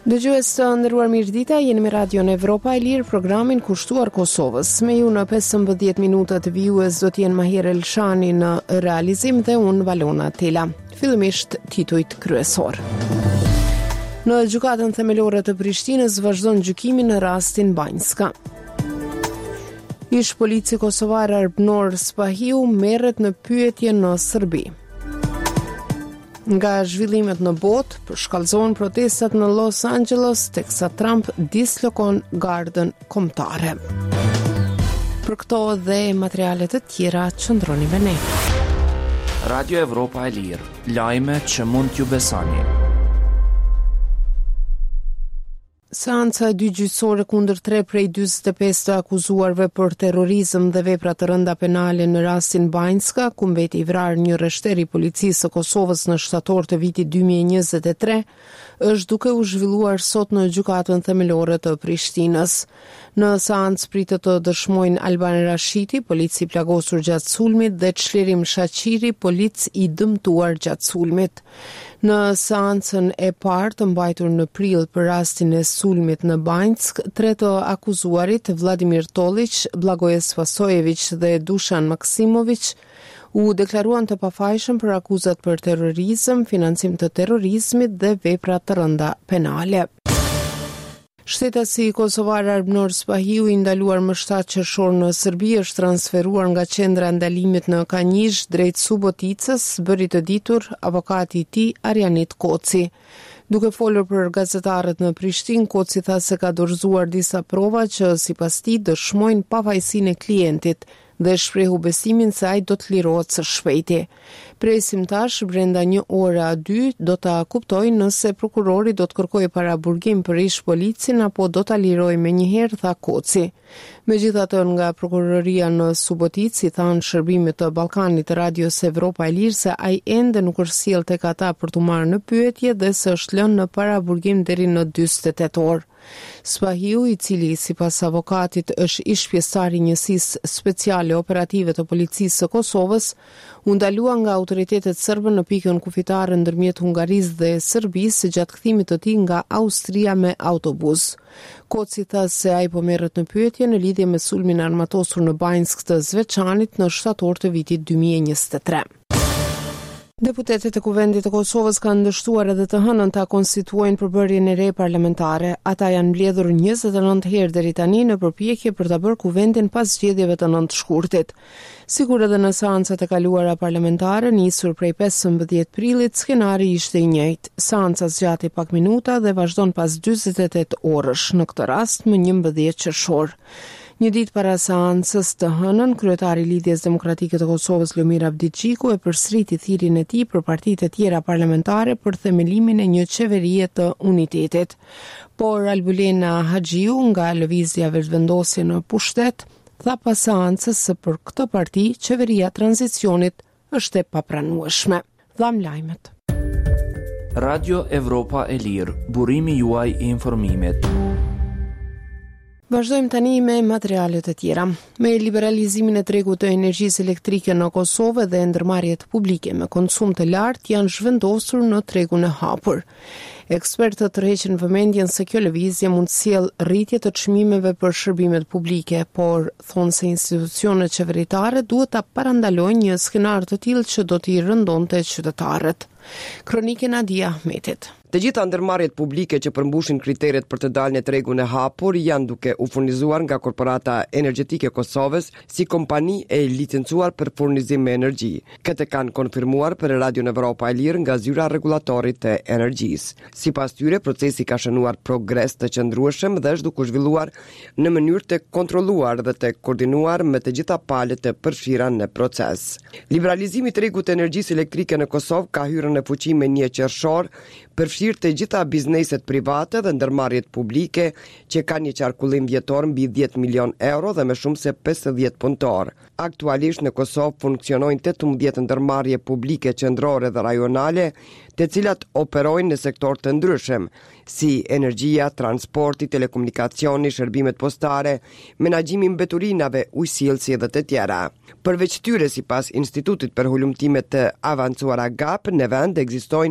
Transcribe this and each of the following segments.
Dëgjues të nderuar, mirëdita, jeni me Radion Evropa e Lirë, programin kushtuar Kosovës. Me ju në 15 minuta të vijues do t'jenë Mahir Elshani në realizim dhe unë Valona Tela. Fillimisht titujt kryesor. Në gjykatën themelore të Prishtinës vazhdon gjykimi në rastin Banjska. Ish polici kosovar Arbnor Spahiu merret në pyetje në Serbi. Nga zhvillimet në botë, përshkallëzohen protestat në Los Angeles, teksa Trump dislokon gardën kombëtare. Për këto dhe materialet të tjera, qëndroni me ne. Radio Evropa e Lirë, lajme që mund t'ju besoni. Seanca 2 gjyqësore kundër 3 prej 45 të akuzuarve për terrorizëm dhe vepra të rënda penale në rastin Banjska, ku mbeti i vrarë një rreshteri i policisë së Kosovës në shtator të vitit 2023, është duke u zhvilluar sot në gjykatën themelore të Prishtinës. Në seancë pritet të dëshmojnë Alban Rashiti, polici i plagosur gjatë sulmit, dhe Çlirim Shaqiri, polic i dëmtuar gjatë sulmit. Në seancën e parë të mbajtur në prill për rastin e sulmit në Banjsk, 3 të akuzuarit, Vladimir Tolić, Blagoje Spasojević dhe Dušan Maksimović, u deklaruan të pafajshëm për akuzat për terrorizëm, financim të terrorizmit dhe vepra të rënda penale. Shtetësi kosovar Arbnor Spahiu, i ndaluar më 7 qershor në Serbi, është transferuar nga qendra ndalimit në Kanjish drejt Suboticës, bëri të ditur avokati i tij Arjanit Koci. Duke folur për gazetarët në Prishtinë, Koci tha se ka dorëzuar disa prova që sipas tij dëshmojnë pavajsinë e klientit dhe shprehu besimin se ai do të lirohet së shpejti. Presim tash brenda 1 ore a 2 do ta kuptojë nëse prokurori do të kërkojë paraburgim për ish policin apo do ta lirojë menjëherë, tha Koci. Megjithatë, nga prokuroria në Suboticë thanë shërbimit të Ballkanit të Radios Evropa e Lirë se ai ende nuk është sjell tek ata për t'u marrë në pyetje dhe se është lënë në paraburgim deri në 48 orë. Spahiu, i cili sipas avokatit është ish pjesëtar i njësisë speciale operative të policisë së Kosovës, u ndalua nga autoritetet serbe në pikën kufitare ndërmjet Hungarisë dhe Serbisë gjatë kthimit të tij nga Austria me autobus. Koci tha se ai po merret në pyetje në lidhje me sulmin armatosur në Banjsk të Zveçanit në shtator të vitit 2023. Deputetët e Kuvendit të Kosovës kanë dështuar edhe të hënën ta konstituojnë përbërjen e re parlamentare. Ata janë mbledhur 29 herë deri tani në përpjekje për ta bërë Kuvendin pas zgjedhjeve të 9 shkurtit. Sikur edhe në seancat e kaluara parlamentare nisur prej 15 prillit, skenari ishte i njëjtë. Seanca zgjati pak minuta dhe vazhdon pas 48 orësh, në këtë rast më 11 qershor. Një ditë para seancës të hënën, kryetari i Lidhjes Demokratike të Kosovës Lomir Abdiçiku e përsëriti thirrjen e tij për partitë e tjera parlamentare për themelimin e një qeverie të unitetit. Por Albulena Haxhiu nga Lëvizja Vetëvendosje në Pushtet tha pas seancës se për këtë parti qeveria tranzicionit është e papranueshme. Dham lajmet. Radio Evropa e Lirë, burimi juaj i informimit. Vazhdojmë tani me materialet e tjera. Me liberalizimin e tregut të energjisë elektrike në Kosovë dhe ndërmarrjet publike me konsum të lartë janë zhvendosur në tregun e hapur. Ekspertët tërheqin vëmendjen se kjo lëvizje mund të sjellë rritje të çmimeve për shërbimet publike, por thonë se institucionet qeveritare duhet ta parandalojnë një skenar të tillë që do t'i rëndonte qytetarët. Kronike Nadia Ahmetit. Të gjitha ndërmarrjet publike që përmbushin kriteret për të dalë në tregun e hapur janë duke u furnizuar nga Korporata Energjetike e Kosovës si kompani e licencuar për furnizim me energji. Këtë kanë konfirmuar për Radion Evropa e Lirë nga zyra rregullatorit të energjisë. Sipas tyre, procesi ka shënuar progres të qëndrueshëm dhe është duke u zhvilluar në mënyrë të kontrolluar dhe të koordinuar me të gjitha palët të përfshira në proces. Liberalizimi i tregut të energjisë elektrike në Kosovë ka hyrë në fuqi me 1 qershor, përfshirë të gjitha bizneset private dhe ndërmarrjet publike që kanë një qarkullim vjetor mbi 10 milion euro dhe me shumë se 50 punëtor. Aktualisht në Kosovë funksionojnë 18 ndërmarrje publike qendrore dhe rajonale, të cilat operojnë në sektor të ndryshëm, si energjia, transporti, telekomunikacioni, shërbimet postare, menaxhimi mbeturinave, ujësillësi dhe të tjera. Përveç tyre, sipas Institutit për Hulumtime të Avancuara GAP, në vend ekzistojnë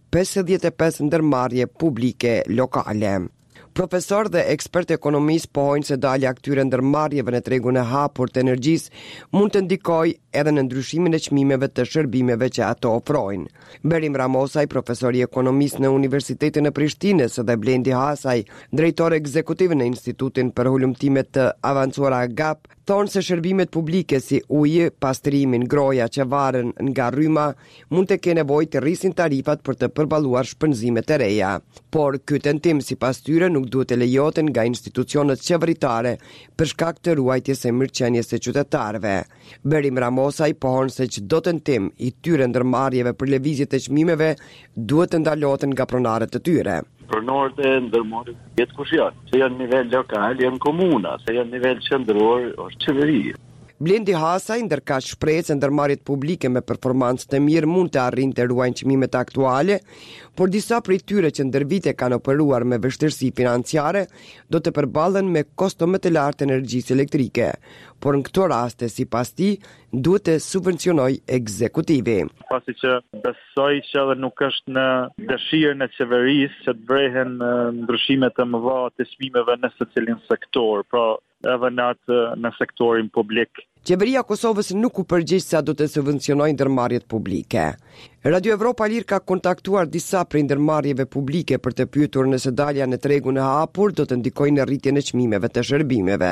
55 ndërmarrje publike lokale. Profesor dhe ekspert ekonomisë pohojnë se dalja këtyre ndërmarrjeve në tregun e hapur të energjisë mund të ndikojë edhe në ndryshimin e çmimeve të shërbimeve që ato ofrojnë. Berim Ramosaj, profesor i ekonomisë në Universitetin e Prishtinës, dhe Blendi Hasaj, drejtor ekzekutiv në Institutin për Hulumtime të Avancuara GAP, thonë se shërbimet publike si uji, pastrimin, groja që varen nga rryma mund të kenë nevojë të rrisin tarifat për të përballuar shpenzimet e reja. Por ky tentim sipas tyre nuk duhet të lejohet nga institucionet qeveritare për shkak të ruajtjes së mirëqenies së qytetarëve. Berim Ramosaj pohon se çdo tentim i tyre ndërmarrjeve për lëvizje të çmimeve duhet të ndalohet nga pronarët e tyre. Pronorët e ndërmarrjeve jetë kush janë? Se janë nivel lokal, janë komuna, se janë nivel qendror, është qeveria. Blendi Hasaj ndërka shpreh se ndërmarrjet publike me performancë të mirë mund të arrijnë të ruajnë çmimet aktuale, por disa prej tyre që ndër vite kanë operuar me vështirësi financiare do të përballen me kosto më të lartë energjisë elektrike, por në këto raste sipas tij duhet të subvencionoj ekzekutivi. Pasi që besoj që edhe nuk është në dëshirën e qeverisë që të brehen ndryshime të mëdha të çmimeve në secilin sektor, pra edhe në sektorin publik. Qeveria e Kosovës nuk u përgjigj sa do të subvencionojë ndërmarrjet publike. Radio Evropa Lir ka kontaktuar disa prej ndërmarrjeve publike për të pyetur nëse dalja në tregun e hapur do të ndikojë në rritjen e çmimeve të shërbimeve.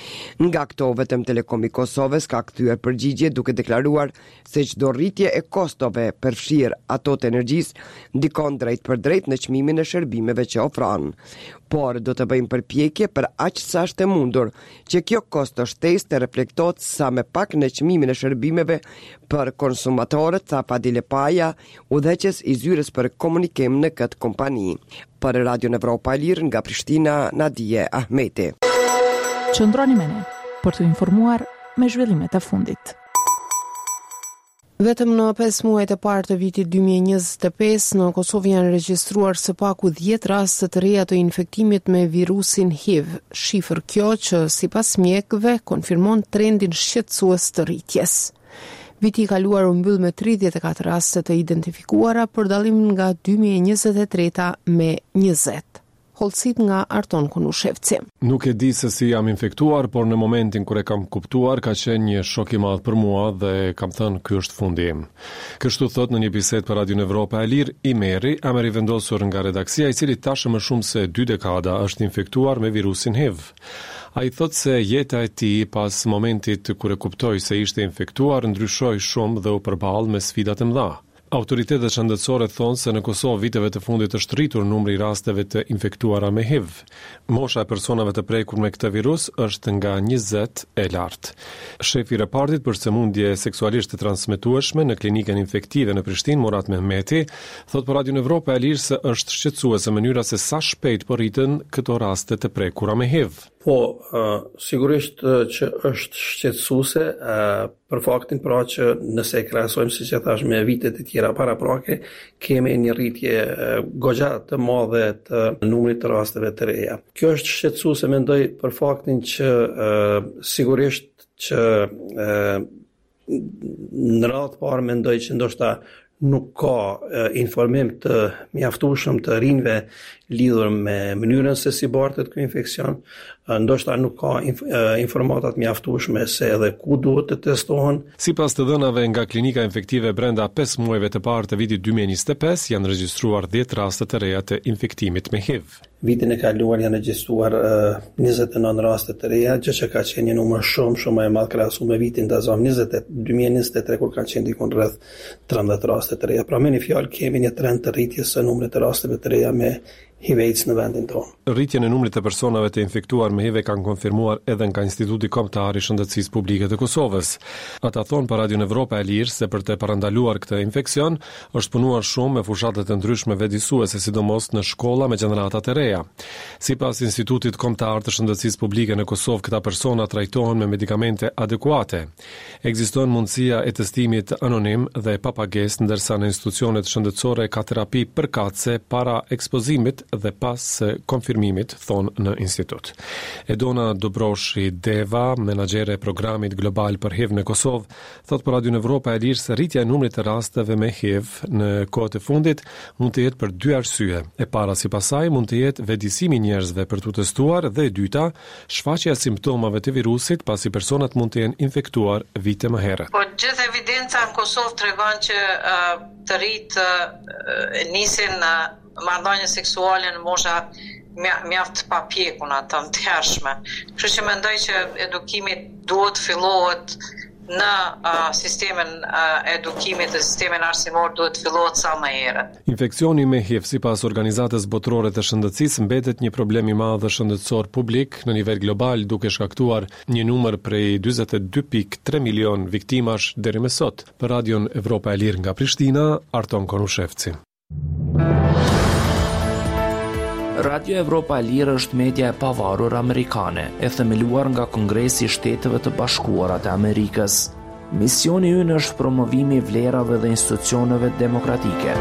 Nga këto, vetëm Telekomi i Kosovës ka kthyer përgjigje duke deklaruar se çdo rritje e kostove përfshir ato të energjisë ndikon drejt për drejt në çmimin e shërbimeve që ofron. Por do të bëjmë përpjekje për aq sa është e mundur që kjo kosto shtesë të reflektohet sa më pak në çmimin e shërbimeve për konsumatorët, tha Fadile Paja, udhëheqës i zyrës për komunikim në këtë kompani. Për Radio Evropa Lir nga Prishtina, Nadije Ahmeti. Qëndroni me ne për të informuar me zhvillimet e fundit. Vetëm në 5 muajt e parë të vitit 2025 në Kosovë janë regjistruar së paku 10 raste të reja të infektimit me virusin HIV. Shifër kjo që sipas mjekëve konfirmon trendin shqetësues të rritjes. Viti i kaluar u mbyll me 34 raste të identifikuara për dallim nga 2023 me 20. Holcit nga Arton Kunushevci. Nuk e di se si jam infektuar, por në momentin kur e kam kuptuar ka qenë një shok i madh për mua dhe kam thënë ky është fundi im. Kështu thot në një bisedë për Radio Evropa e Lir i Meri, emër i vendosur nga redaksia, i cili tashmë më shumë se 2 dekada është infektuar me virusin HIV. Ai thot se jeta e tij pas momentit kur e kuptoi se ishte infektuar ndryshoi shumë dhe u përball me sfida të mëdha. Autoritetet shëndetësore thonë se në Kosovë viteve të fundit është rritur numri i rasteve të infektuara me HIV. Mosha e personave të prekur me këtë virus është nga 20 e lartë. Shefi i repartit për sëmundje seksualisht të transmetueshme në klinikën infektive në Prishtinë, Murat Mehmeti, thot për Radio Evropa e Lir se është shqetësuese mënyra se sa shpejt po rriten këto raste të prekura me HIV. Po, sigurisht që është shqetësuese për faktin pra që nëse e krahasojmë siç e thash me vitet e tjera paraprake, kemi një rritje goxha të madhe të numrit të rasteve të reja. Kjo është shqetësuese mendoj për faktin që sigurisht që në radhë parë mendoj që ndoshta nuk ka informim të mjaftueshëm të rinjve lidhur me mënyrën se si bartet ky infeksion, ndoshta nuk ka informatat mjaftueshme se edhe ku duhet të testohen. Sipas të dhënave nga klinika infektive brenda 5 muajve të parë të vitit 2025 janë regjistruar 10 raste të reja të infektimit me HIV. Vitin e kaluar janë regjistruar 29 raste të reja, gjë që ka qenë një numër shumë më i madh krahasuar me vitin 2023 kur ka qenë diku rreth 13 raste të reja. Pra me një fjalë kemi një trend të rritjes së numrit të rasteve të reja me HIV/AIDS në vendin tonë. Rritjen e numrit të personave të infektuar me HIV kanë konfirmuar edhe nga Instituti Kombëtar i Shëndetësisë Publike të Kosovës. Ata thonë për Radio Evropa e Lir se për të parandaluar këtë infeksion është punuar shumë me fushatet e ndryshme vjedisuese, sidomos në shkolla me gjenerata të reja. Sipas Institutit Kombëtar të Shëndetësisë Publike në Kosovë, këta persona trajtohen me medikamente adekuate. Ekziston mundësia e testimit anonim dhe pa pagesë, ndërsa në institucionet shëndetësore ka terapi përkatëse para ekspozimit dhe pas konfirmimit, thonë në institut. Edona Dobroshi Deva, menaxhere e programit global për HIV në Kosovë, thot për Radio Evropa e Lirë se rritja e numrit të rasteve me HIV në kohët e fundit mund të jetë për dy arsye. E para sipas saj mund të jetë vetëdijsimi i njerëzve për të testuar dhe e dyta, shfaqja e simptomave të virusit pasi personat mund të jenë infektuar vite më herët. Po gjithë evidenca në Kosovë tregon që të rritë nisin marrëdhënie seksuale në mosha mjaft papjekuna të mëtershme. Kështu që mendoj që edukimi duhet fillohet në sistemin edukimit dhe sistemin arsimor duhet fillohet sa më herët. Infeksioni me HIV sipas Organizatës Botërore të Shëndetësisë mbetet një problem i madh shëndetësor publik në nivel global, duke shkaktuar një numër prej 42.3 milion viktimash deri më sot. Për Radion Evropa e Lirë nga Prishtina, Arton Konushevci. Radio Evropa e Lirë është media e pavarur amerikane, e themeluar nga Kongresi i Shteteve të Bashkuara të Amerikës. Misioni ynë është promovimi i vlerave dhe institucioneve demokratike.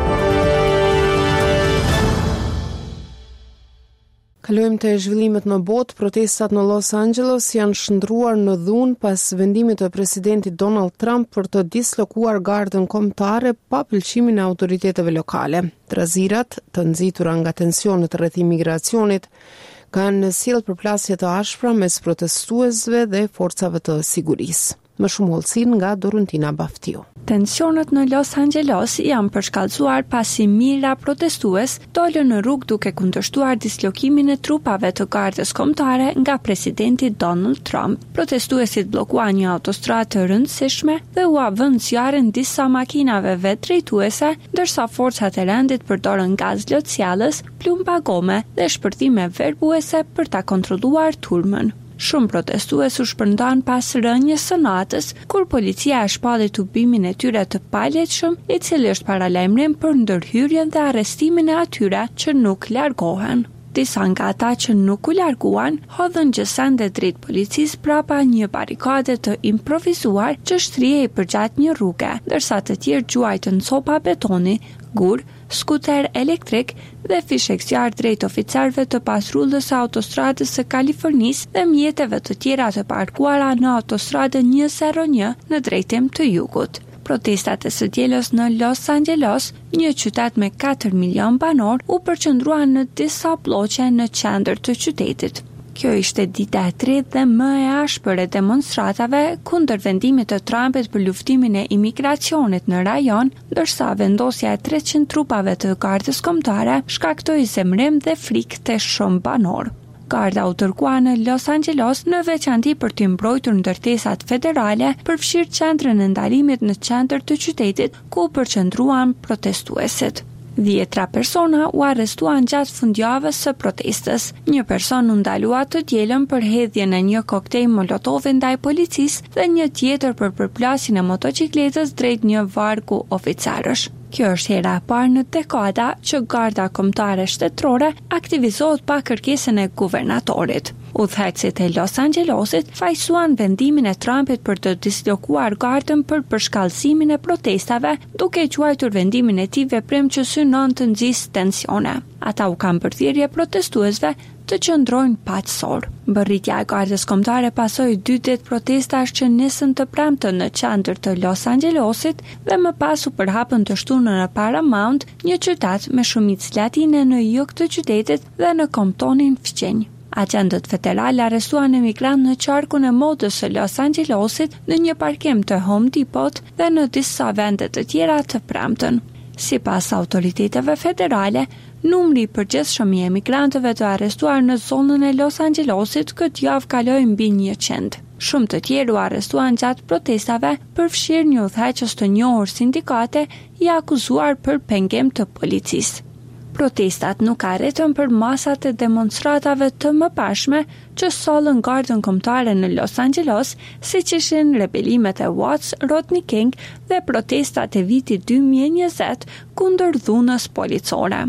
Kalojmë te zhvillimet në botë. Protestat në Los Angeles janë shndruar në dhunë pas vendimit të presidentit Donald Trump për të dislokuar gardën kombëtare pa pëlqimin e autoriteteve lokale. Trazirat, të nxitura nga tensionet rreth imigracionit, kanë sjellë përplasje të ashpra mes protestuesve dhe forcave të sigurisë. Më shumë hollësin nga Doruntina Baftiu. Tensionet në Los Angeles janë përshkallëzuar pasi mijëra protestues dolën në rrugë duke kundërshtuar dislokimin e trupave të gardës kombëtare nga presidenti Donald Trump. Protestuesit bllokuan një autostradë të rëndësishme dhe u avën zjarrin disa makinave vetëdrejtuese, ndërsa forcat e rendit përdorën gaz lotësjellës, plumba gome dhe shpërthime verbuese për ta kontrolluar turmën. Shumë protestues u shpërndan pas rënjes së natës, kur policia e shpalli tubimin e tyre të palegjshëm, i cili është paralajmërim për ndërhyrjen dhe arrestimin e atyre që nuk largohen. Disa nga ata që nuk u larguan, hodhën gjësande drejt policisë prapa një barikade të improvizuar që shtrihej përgjatë një rruge, ndërsa të tjerë gjuajtën copa betoni, gur, skuter elektrik dhe fishek zjarr drejt oficerëve të patrullës së autostradës së Kalifornisë dhe mjeteve të tjera të parkuara në autostradën 101 në drejtim të jugut. Protestat e së dielës në Los Angeles, një qytet me 4 milion banor, u përqendruan në disa bloqe në qendër të qytetit. Kjo ishte dita e tretë dhe më e ashpër e demonstratave kundër vendimit të Trumpit për luftimin e imigracionit në rajon, ndërsa vendosja e 300 trupave të gardës kombëtare shkaktoi zemrim dhe frikë te shumë banor. Garda u dërgua në Los Angeles në veçanti për të mbrojtur ndërtesat federale, përfshirë qendrën e ndalimit në qendër të qytetit ku u përqendruan protestuesit. 10 persona u arrestuan gjatë fundjavës së protestës. Një person u ndalua të dielën për hedhjen e një koktejl molotovi ndaj policisë dhe një tjetër për përplasjen e motocikletës drejt një vargu oficerësh. Kjo është hera e parë në dekada që garda kombëtare shtetërore aktivizohet pa kërkesën e guvernatorit. Udhëheqësit e Los Angelesit fajsuan vendimin e Trumpit për të dislokuar gardën për përshkallësimin e protestave, duke quajtur vendimin e tij veprim që synon të nxjisë tensione. Ata u kanë përthirrje protestuesve të qëndrojnë paqësor. Mbërritja e gardës kombëtare pasoi 2 ditë protestash që nisën të premten në qendër të Los Angelesit dhe më pas u përhapën të shtunën në Paramount, një qytet me shumicë latine në jug të qytetit dhe në Comptonin fqinj. Agentët federale arrestuan emigrant në qarkun e modës së Los Angelesit në një parkim të Home Depot dhe në disa vende të tjera të premten. Sipas autoriteteve federale, numri i përgjithshëm i emigrantëve të arrestuar në zonën e Los Angelesit këtë javë kaloi mbi 100. Shumë të tjerë u arrestuan gjatë protestave, përfshirë një udhëheqës të njohur sindikate i akuzuar për pengim të policisë. Protestat nuk arritën për masat e demonstratave të mëparshme që sollën gardën kombëtare në Los Angeles, siç ishin rebelimet e Watts, Rodney King dhe protestat e vitit 2020 kundër dhunës policore.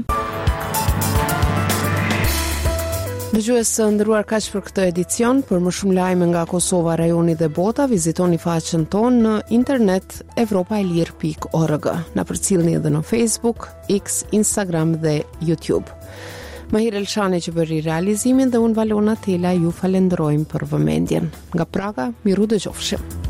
Dëgjues të nderuar, kaq për këtë edicion. Për më shumë lajme nga Kosova, rajoni dhe bota, vizitoni faqen tonë në internet evropaelir.org. Na përcjellni edhe në Facebook, X, Instagram dhe YouTube. Mahir Elshani që bëri realizimin dhe unë Valona Tela ju falenderojmë për vëmendjen. Nga Praga, miru dëgjofshim.